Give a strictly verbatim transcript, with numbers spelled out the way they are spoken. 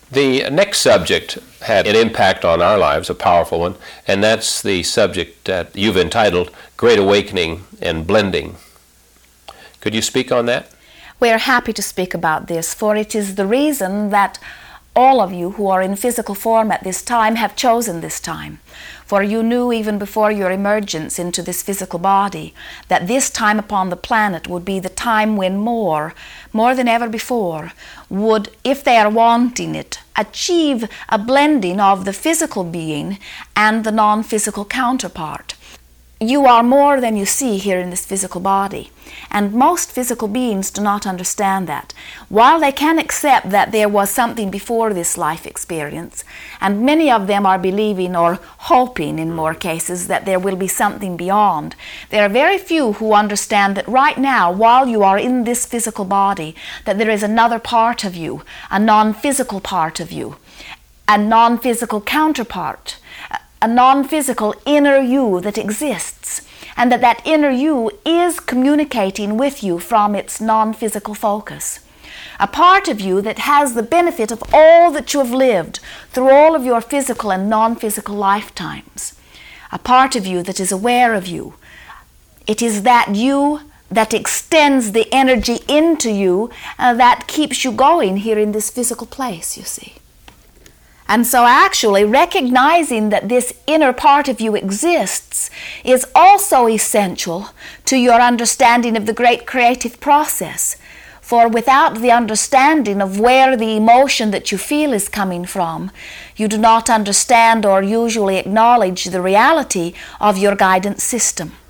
The next subject had an impact on our lives, a powerful one, and that's the subject that you've entitled Great Awakening and Blending. Could you speak on that? We are happy to speak about this, for it is the reason that all of you who are in physical form at this time have chosen this time. For you knew even before your emergence into this physical body that this time upon the planet would be the time when more, more than ever before, would, if they are wanting it, achieve a blending of the physical being and the non-physical counterpart. You are more than you see here in this physical body, and most physical beings do not understand that. While they can accept that there was something before this life experience, and many of them are believing or hoping in more cases that there will be something beyond, there are very few who understand that right now, while you are in this physical body, that there is another part of you, a non-physical part of you, a non-physical counterpart, a non-physical inner you that exists, and that that inner you is communicating with you from its non-physical focus. A part of you that has the benefit of all that you have lived through all of your physical and non-physical lifetimes. A part of you that is aware of you. It is that you that extends the energy into you uh, that keeps you going here in this physical place, you see. And so actually recognizing that this inner part of you exists is also essential to your understanding of the great creative process. For without the understanding of where the emotion that you feel is coming from, you do not understand or usually acknowledge the reality of your guidance system.